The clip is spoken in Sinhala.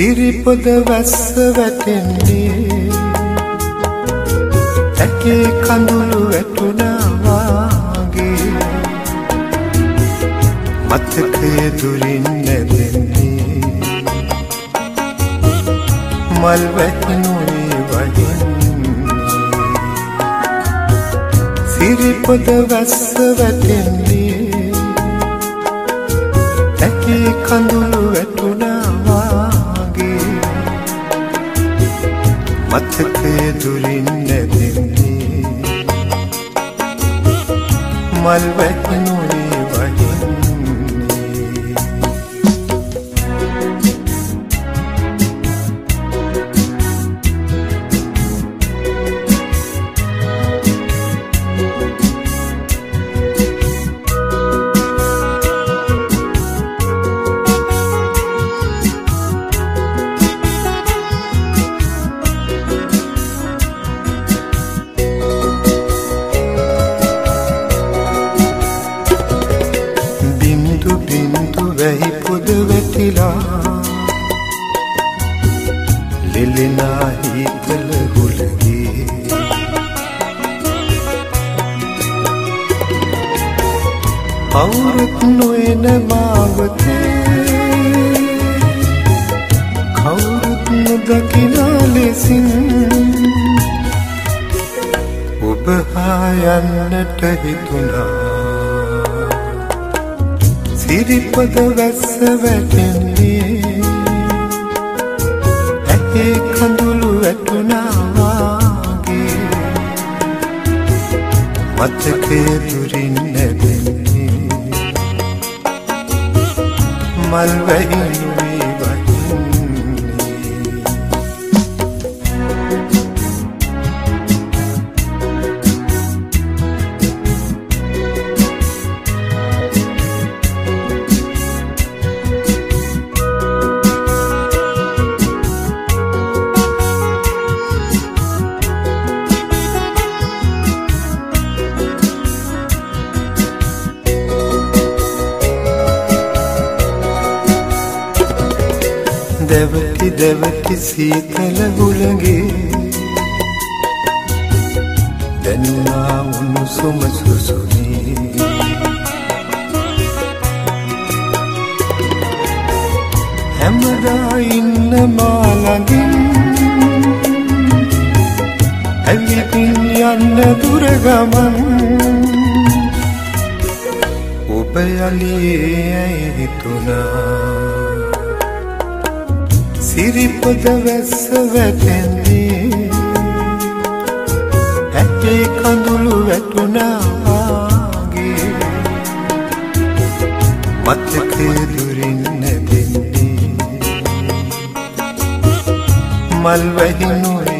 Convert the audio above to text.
සිරිපොද වැස්ස වැටෙන්නේ ඇකේ කඳුළු වැටුණා වාගේ මතකයේ දුරින් නැදෙන්නේ මල් වැටුණේ වහින්නේ සිරිපොද වැස්ස වැටෙන්නේ ඇකේ කඳුළු වැටුණා වාගේ මතකයේ දුරින් නැදෙන්නේ මල් වැටුණේ වහින්නේ වැහි පොද වැටිලා ලෙලෙනා හිතල හුලගේ කවුරුත් නොයන මාවතේ කවුරුත් නොදකින ලෙසින් ඔබ හා යන්නට හිතුණා සිරිපොද වැස්ස වැටෙන්නේ ඇකේ කඳුළු වැටුණා වාගේ මතකයේ දුරින් නැදෙන්නේ මල් වැහිනුයි දෙවති දෙවති සීතල හුලගේ දැනුණා උණුසුම සුසුමේ හැමදා ඉන්න මා ළඟින් ඇවිදින් යන්න දුර ගමන් ඔබ යලියේ හිතුණා සිරිපොද වැස්ස වැටෙන්නේ ඇකේ කඳුළු වැටුණා වාගේ මතකයේ දුරින් නැදෙන්නේ මල් වැහිනුයි